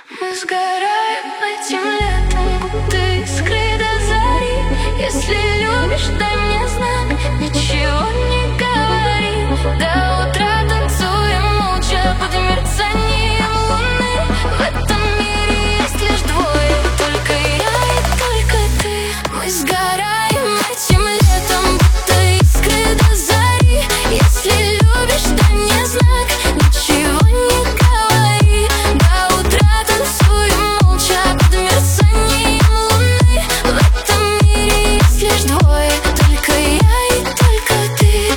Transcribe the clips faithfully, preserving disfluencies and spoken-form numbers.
Мы сгораем этим летом, будто искры до зари. Если любишь, дай мне знак, ничего не говори. До утра танцуем молча под мерцанием луны. В этом мире есть лишь двое, только я и только ты. Мы сгораем этим летом, будто искры до зари. Если любишь, дай мне знак, ничего не говори. До утра танцуем молча под мерцанием луны. В этом мире есть лишь двое, только я и только ты.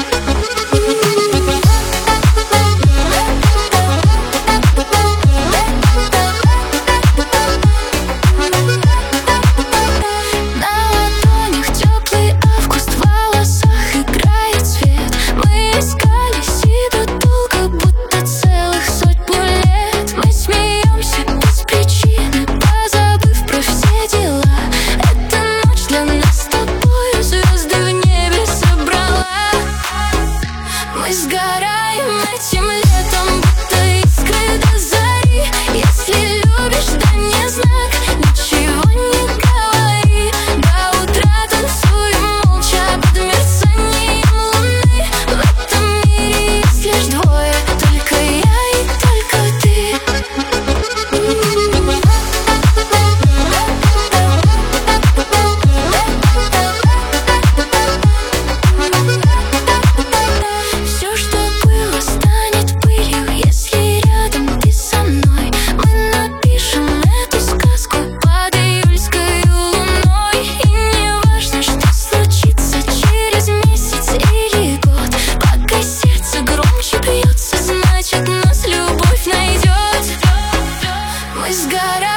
На ладонях теплый август, в волосах играет свет. Мы искались идут долго, будто целых сотню лет. Мы смеемся без причины, позабыв про все дела. Эта ночь для нас с тобою звезды в небе собрала. Мы сгораем этим летом, будто искры до зари. Если любишь, дай мне знак, ничего не говори. До утра танцуем молча под мерцанием луны. В этом мире есть лишь двое, только я и только ты. Все, что было, станет пылью, если рядом ты со мной. Мы напишем эту сказку под июльской луной. И не важно, что случится через месяц или год. Пока сердце громче бьется, значит нас любовь найдет. Мы сгораем